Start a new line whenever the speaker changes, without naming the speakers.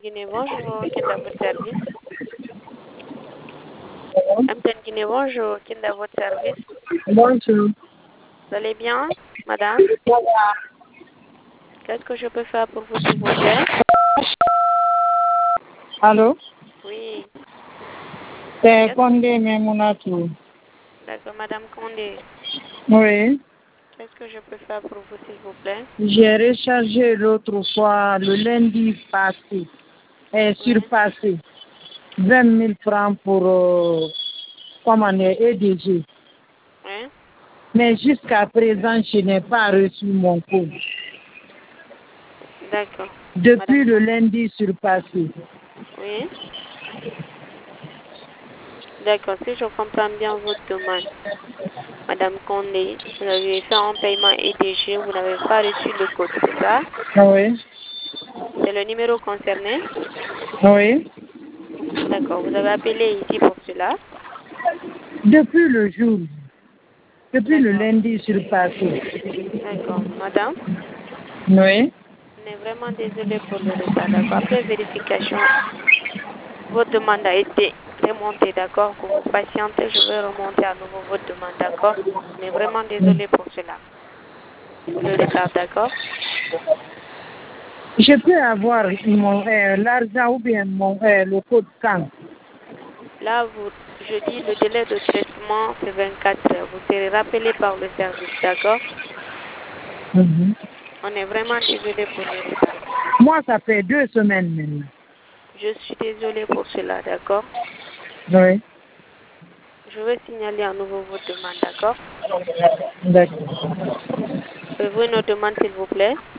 Guinée, bonjour, quel est votre service? Hampton Guinée, bonjour, quel est votre service?
Bonjour.
Vous allez bien, madame? Qu'est-ce que je peux faire pour vous, s'il vous plaît?
Allô?
Oui,
C'est Condé Memonatou.
d'accord, madame Condé.
Oui.
Qu'est-ce que je peux faire pour vous, s'il vous plaît?
J'ai rechargé l'autre fois, le lundi passé, surpassé. 20 000 francs pour, EDG.
Oui,
Mais jusqu'à présent, je n'ai pas reçu mon compte.
d'accord.
Depuis le lundi surpassé.
Oui. D'accord, si je comprends bien votre demande, madame Condé, vous avez fait un paiement EDG, vous n'avez pas reçu le code, c'est ça?
Oui.
C'est le numéro concerné?
Oui.
D'accord, vous avez appelé ici pour cela?
Depuis le jour. Depuis le
D'accord.
lundi surpassé.
D'accord, madame,
Oui.
on est vraiment désolé pour le retard, d'accord? Après vérification, votre demande a été remontée, d'accord? Que vous patientez, je vais remonter à nouveau votre demande, d'accord? On est vraiment désolé pour cela, pour le retard, d'accord?
Je peux avoir l'argent ou bien le code quand?
Là, je dis le délai de traitement, c'est 24 heures. Vous serez rappelé par le service, d'accord? On est vraiment désolé pour le retard.
Moi, ça fait 2 semaines maintenant.
Je suis désolée pour cela, d'accord?
Oui.
Je vais signaler à nouveau votre demande, d'accord?
D'accord.
Pouvez-vous une autre demande, s'il vous plaît?